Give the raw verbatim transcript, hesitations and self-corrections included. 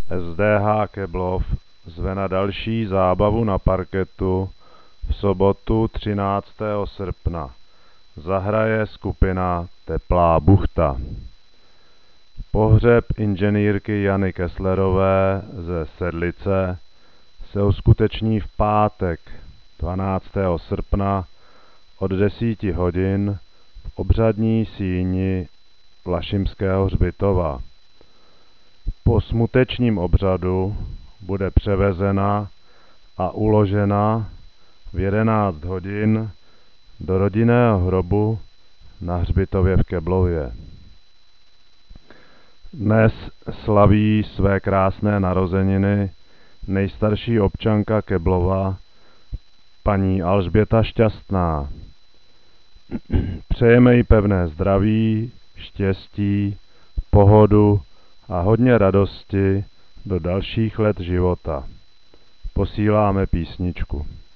S D H Keblov zve na další zábavu na parketu v sobotu třináctého srpna. Zahraje skupina Teplá buchta. Pohřeb inženýrky Jany Kesslerové ze Sedlice se uskuteční v pátek dvanáctého srpna od deseti hodin v obřadní síni Vlašimského hřbitova. Po smutečním obřadu bude převezena a uložena v jedenáct hodin do rodinného hrobu na hřbitově v Keblově. Dnes slaví své krásné narozeniny nejstarší občanka Keblova, paní Alžběta Šťastná. Přejeme jí pevné zdraví, štěstí, pohodu a hodně radosti do dalších let života. Posíláme písničku.